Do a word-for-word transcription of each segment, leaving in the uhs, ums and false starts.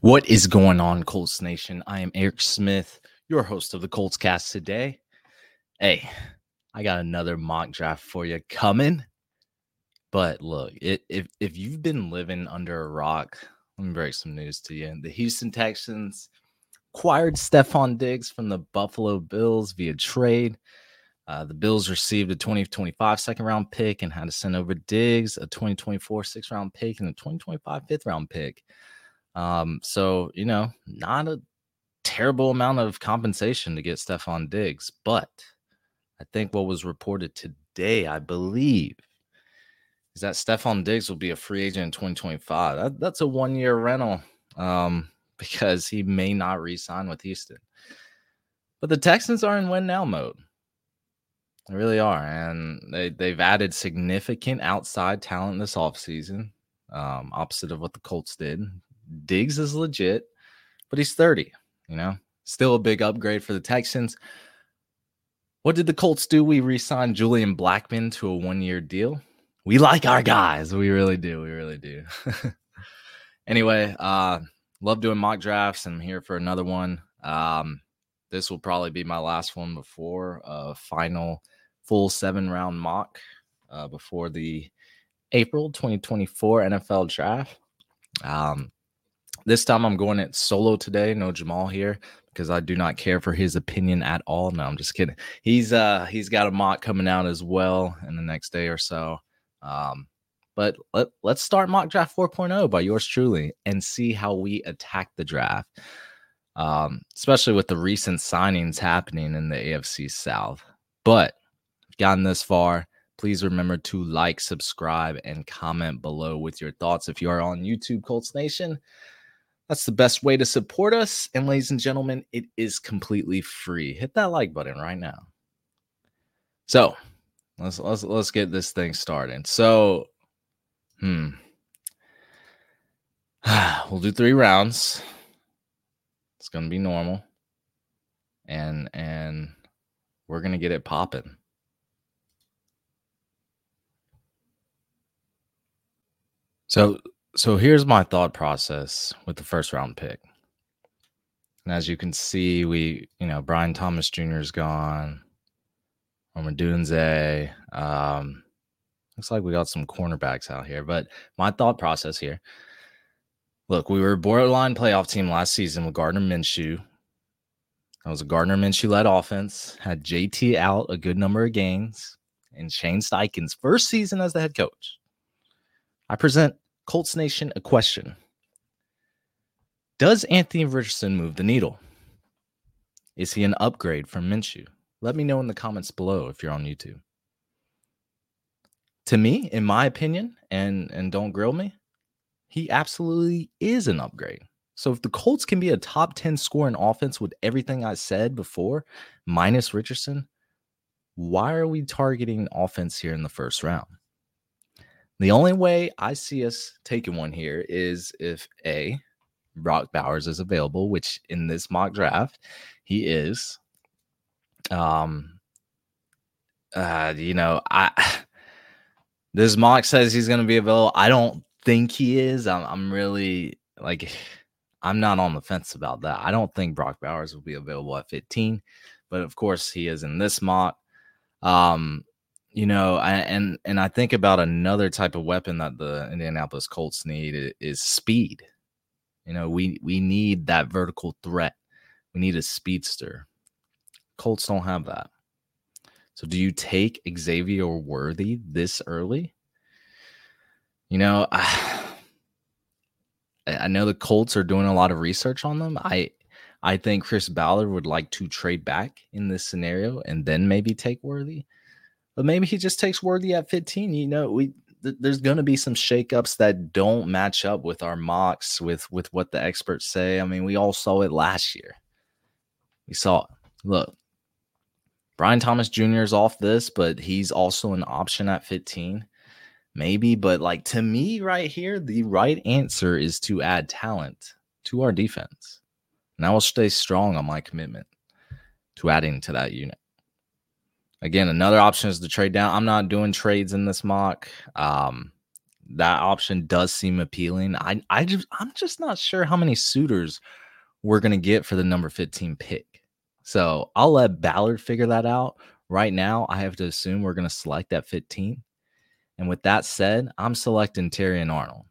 What is going on, Colts Nation? I am Eric Smith, your host of the Colts Cast today. Hey, I got another mock draft for you coming. But look, it, if if you've been living under a rock, let me break some news to you. The Houston Texans acquired Stephon Diggs from the Buffalo Bills via trade. Uh, the Bills received a twenty twenty-five second-round pick and had to send over Diggs, a twenty twenty-four sixth-round pick, and a twenty twenty-five fifth-round pick. Um, so, you know, not a terrible amount of compensation to get Stephon Diggs, but I think what was reported today, I believe, is that Stephon Diggs will be a free agent in twenty twenty-five. That, that's a one-year rental um, because he may not re-sign with Houston. But the Texans are in win-now mode. They really are, and they, they've added significant outside talent this offseason, um, opposite of what the Colts did. Diggs is legit, but he's thirty, you know, still a big upgrade for the Texans. What did the Colts do? We re-signed Julian Blackmon to a one-year deal. We like our guys. We really do. We really do. Anyway, uh, love doing mock drafts, and I'm here for another one. Um, this will probably be my last one before a final full seven-round mock uh, before the April twenty twenty-four N F L draft. Um, This time I'm going it solo today. No Jamal here because I do not care for his opinion at all. No, I'm just kidding. He's uh he's got a mock coming out as well in the next day or so. Um, but let, let's start mock draft four point oh by yours truly and see how we attack the draft. Um, especially with the recent signings happening in the A F C South. But if you've gotten this far, please remember to like, subscribe, and comment below with your thoughts. If you are on YouTube, Colts Nation, that's the best way to support us. And ladies and gentlemen, it is completely free. Hit that like button right now. So let's let's let's get this thing started. So, hmm, we'll do three rounds. It's gonna be normal, and and we're gonna get it popping. So. So here's my thought process with the first round pick. And as you can see, we, you know, Brian Thomas Junior is gone. Rome Odunze. Um, looks like we got some cornerbacks out here. But my thought process here. Look, we were a borderline playoff team last season with Gardner Minshew. That was a Gardner Minshew-led offense. Had J T out a good number of games. And Shane Steichen's first season as the head coach. I present Colts Nation a question. Does Anthony Richardson move the needle? Is he an upgrade from Minshew? Let me know in the comments below if you're on YouTube. To me, in my opinion, and, and don't grill me, he absolutely is an upgrade. So if the Colts can be a top ten scoring offense with everything I said before, minus Richardson, why are we targeting offense here in the first round? The only way I see us taking one here is if A, Brock Bowers is available, which in this mock draft, he is. Um, uh, you know, I this mock says he's going to be available. I don't think he is. I'm, I'm really like, I'm not on the fence about that. I don't think Brock Bowers will be available at fifteen, but of course he is in this mock. Um, You know, I, and and I think about another type of weapon that the Indianapolis Colts need is, is speed. You know, we we need that vertical threat. We need a speedster. Colts don't have that. So do you take Xavier Worthy this early? You know, I, I know the Colts are doing a lot of research on them. I I think Chris Ballard would like to trade back in this scenario and then maybe take Worthy. But maybe he just takes Worthy at fifteen. You know, we th- there's going to be some shakeups that don't match up with our mocks, with, with what the experts say. I mean, we all saw it last year. We saw it. Look, Brian Thomas Junior is off this, but he's also an option at fifteen. Maybe, but like to me right here, the right answer is to add talent to our defense. And I will stay strong on my commitment to adding to that unit. Again, another option is to trade down. I'm not doing trades in this mock. Um, that option does seem appealing. I I just I'm just not sure how many suitors we're gonna get for the number fifteen pick. So I'll let Ballard figure that out. Right now, I have to assume we're gonna select at fifteen. And with that said, I'm selecting Terrion Arnold.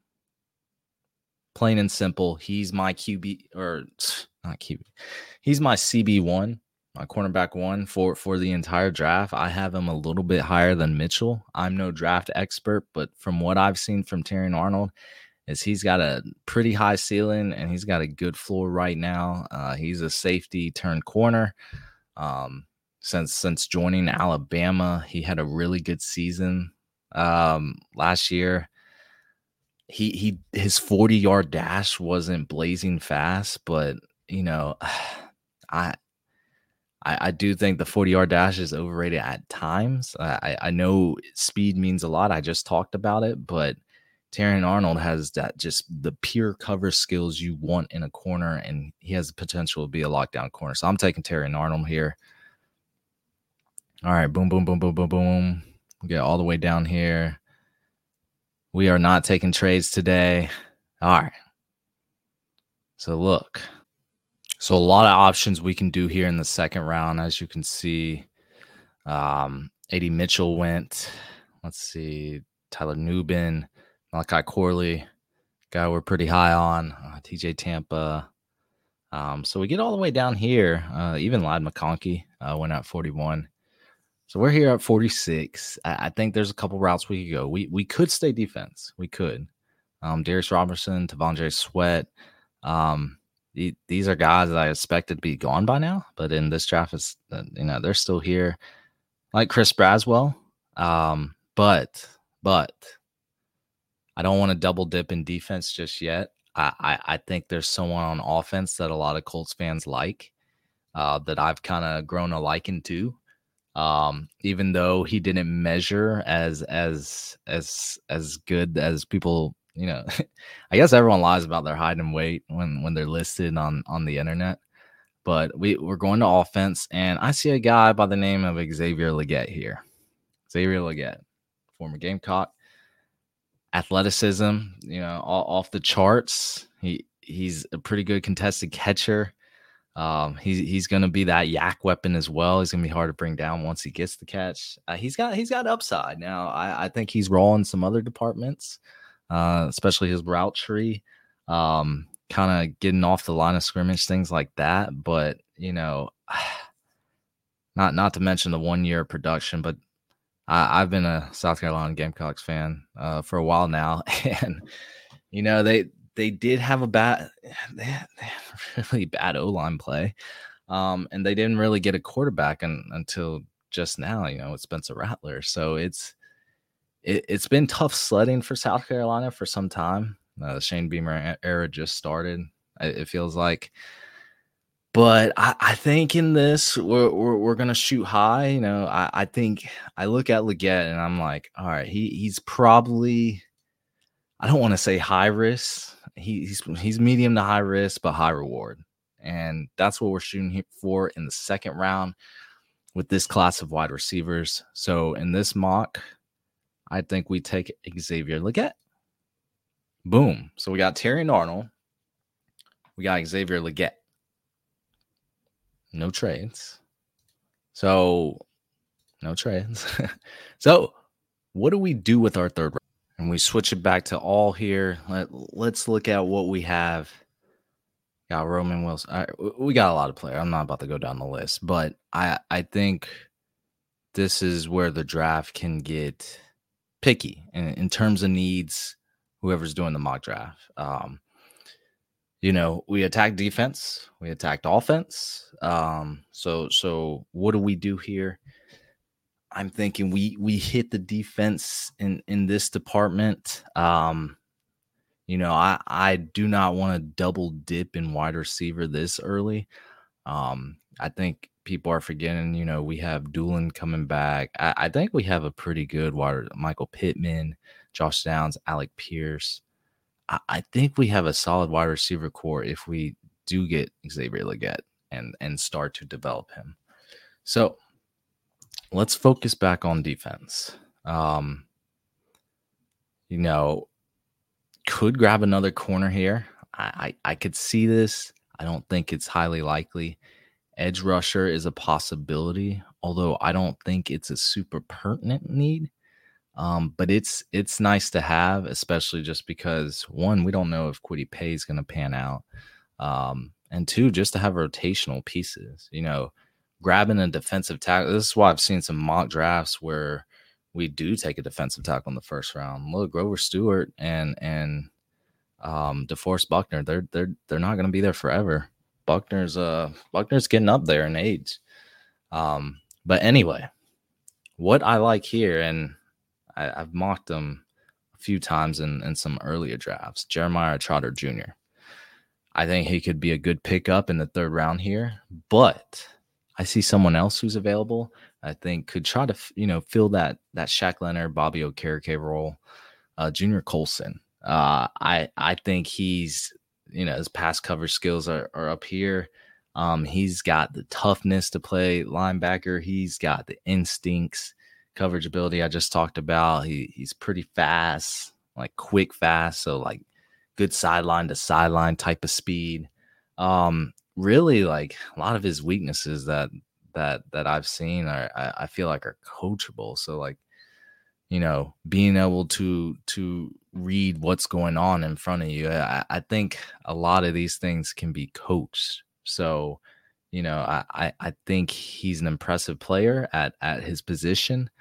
Plain and simple, he's my Q B or not Q B. He's my C B one, my cornerback one for for the entire draft. I have him a little bit higher than Mitchell. I'm no draft expert, but from what I've seen from Terrion Arnold, is he's got a pretty high ceiling and he's got a good floor right now. Uh, he's a safety turned corner. Um, since since joining Alabama, he had a really good season um, last year. He he his forty-yard dash wasn't blazing fast, but you know, I I, I do think the forty-yard dash is overrated at times. I, I know speed means a lot. I just talked about it, but Terrion Arnold has that just the pure cover skills you want in a corner, and he has the potential to be a lockdown corner. So I'm taking Terrion Arnold here. All right, boom, boom, boom, boom, boom, boom. We get all the way down here. We are not taking trades today. All right. So look. So a lot of options we can do here in the second round. As you can see, um, A D Mitchell went. Let's see. Tyler Nubin, Malachi Corley, guy we're pretty high on. Uh, T J Tampa. Um, so we get all the way down here. Uh, even Ladd McConkey uh, went at forty-one. So we're here at forty-six. I, I think there's a couple routes we could go. We we could stay defense. We could. Um, Darius Robertson, T'Vondre Sweat. Um, the, these are guys that I expected to be gone by now, but in this draft, is uh, you know they're still here. Like Chris Braswell, um, but but I don't want to double dip in defense just yet. I, I I think there's someone on offense that a lot of Colts fans like, uh, that I've kind of grown a liking to. Um, even though he didn't measure as as as as good as people, you know, I guess everyone lies about their height and weight when when they're listed on on the internet. But we we're going to offense, and I see a guy by the name of Xavier Legette here. Xavier Legette, former Gamecock, athleticism, you know, all, off the charts. He he's a pretty good contested catcher. Um, he's he's gonna be that yak weapon as well. He's gonna be hard to bring down once he gets the catch. Uh, he's got he's got upside. Now I, I think he's raw in some other departments, uh, especially his route tree, um, kind of getting off the line of scrimmage, things like that. But you know, not not to mention the one year of production. But I, I've been a South Carolina Gamecocks fan uh, for a while now, and you know they. They did have a bad, they had, they had really bad O-line play, um, and they didn't really get a quarterback un, until just now, you know, with Spencer Rattler. So it's it, it's been tough sledding for South Carolina for some time. Uh, the Shane Beamer era just started, it feels like. But I, I think in this, we're we're, we're gonna shoot high. You know, I, I think I look at Legette and I'm like, all right, he he's probably, I don't want to say high risk. He, he's he's medium to high risk, but high reward. And that's what we're shooting for in the second round with this class of wide receivers. So in this mock, I think we take Xavier Legette. Boom. So we got Terrion Arnold. We got Xavier Legette. No trades. So no trades. So what do we do with our third round? And we switch it back to all here. Let, let's look at what we have. Got Roman Wilson. Right, we got a lot of players. I'm not about to go down the list, but I, I think this is where the draft can get picky in, in terms of needs, whoever's doing the mock draft. Um, you know, we attacked defense. We attacked offense. Um, so, so what do we do here? I'm thinking we we hit the defense in, in this department. Um, you know, I, I do not want to double dip in wide receiver this early. Um, I think people are forgetting, you know, we have Doolin coming back. I, I think we have a pretty good wide Michael Pittman, Josh Downs, Alec Pierce. I, I think we have a solid wide receiver core if we do get Xavier Legette and and start to develop him. So let's focus back on defense. Um, you know, could grab another corner here. I, I I could see this. I don't think it's highly likely. Edge rusher is a possibility, although I don't think it's a super pertinent need. Um, but it's it's nice to have, especially just because one, we don't know if Kwity Paye is going to pan out, um, and two, just to have rotational pieces. You know, grabbing a defensive tackle. This is why I've seen some mock drafts where we do take a defensive tackle in the first round. Look, Grover Stewart and and um, DeForest Buckner, they're they're they're not going to be there forever. Buckner's uh Buckner's getting up there in age. Um, but anyway, what I like here, and I, I've mocked them a few times in, in some earlier drafts, Jeremiah Trotter Junior I think he could be a good pickup in the third round here, but I see someone else who's available. I think could try to, you know, fill that that Shaq Leonard, Bobby Okereke role. Uh, Junior Colson. Uh, I I think he's, you know, his pass coverage skills are, are up here. Um, he's got the toughness to play linebacker. He's got the instincts, coverage ability I just talked about. He he's pretty fast, like quick fast. So like good sideline to sideline type of speed. Um, really like a lot of his weaknesses that that that I've seen are I, I feel like are coachable. So like, you know, being able to to read what's going on in front of you. I, I think a lot of these things can be coached. So, you know, I, I, I think he's an impressive player at at his position.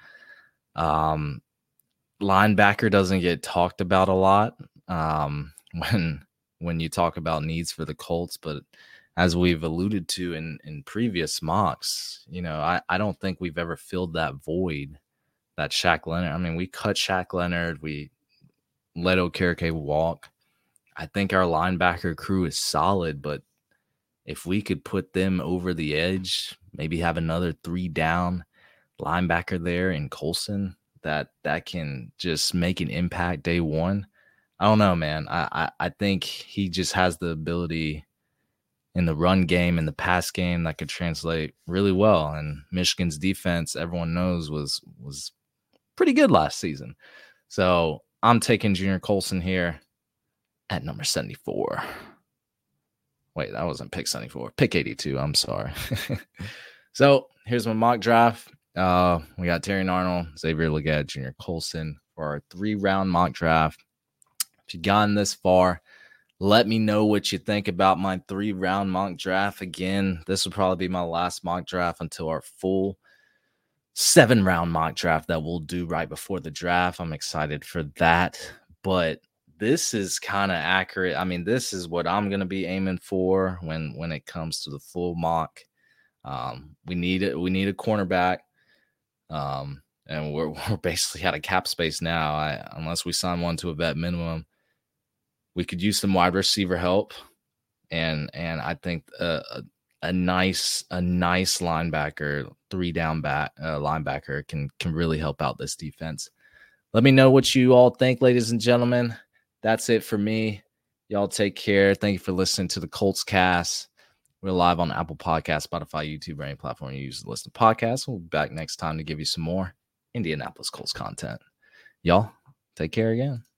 Um, linebacker doesn't get talked about a lot um, when when you talk about needs for the Colts, but as we've alluded to in in previous mocks, you know, I, I don't think we've ever filled that void that Shaq Leonard. I mean, we cut Shaq Leonard. We let Okereke walk. I think our linebacker crew is solid, but if we could put them over the edge, maybe have another three down linebacker there in Colson that that can just make an impact day one. I don't know, man. I, I, I think he just has the ability in the run game and the pass game that could translate really well. And Michigan's defense, everyone knows, was was pretty good last season. So I'm taking Junior Colson here at number seventy-four. Wait, that wasn't pick seventy-four. Pick eighty-two. I'm sorry. So here's my mock draft. Uh, we got Terrion Arnold, Xavier Legette, Junior Colson for our three-round mock draft. If you've gotten this far, let me know what you think about my three-round mock draft. Again, this will probably be my last mock draft until our full seven-round mock draft that we'll do right before the draft. I'm excited for that. But this is kind of accurate. I mean, this is what I'm going to be aiming for when, when it comes to the full mock. Um, we need it. We need a cornerback. Um, and we're, we're basically out of cap space now. I, unless we sign one to a vet minimum, we could use some wide receiver help. And, and I think uh, a, a nice, a nice linebacker, three down back uh, linebacker can, can really help out this defense. Let me know what you all think, ladies and gentlemen. That's it for me. Y'all take care. Thank you for listening to the Colts Cast. We're live on Apple Podcasts, Spotify, YouTube, or any platform you use to listen to podcasts. We'll be back next time to give you some more Indianapolis Colts content. Y'all, take care again.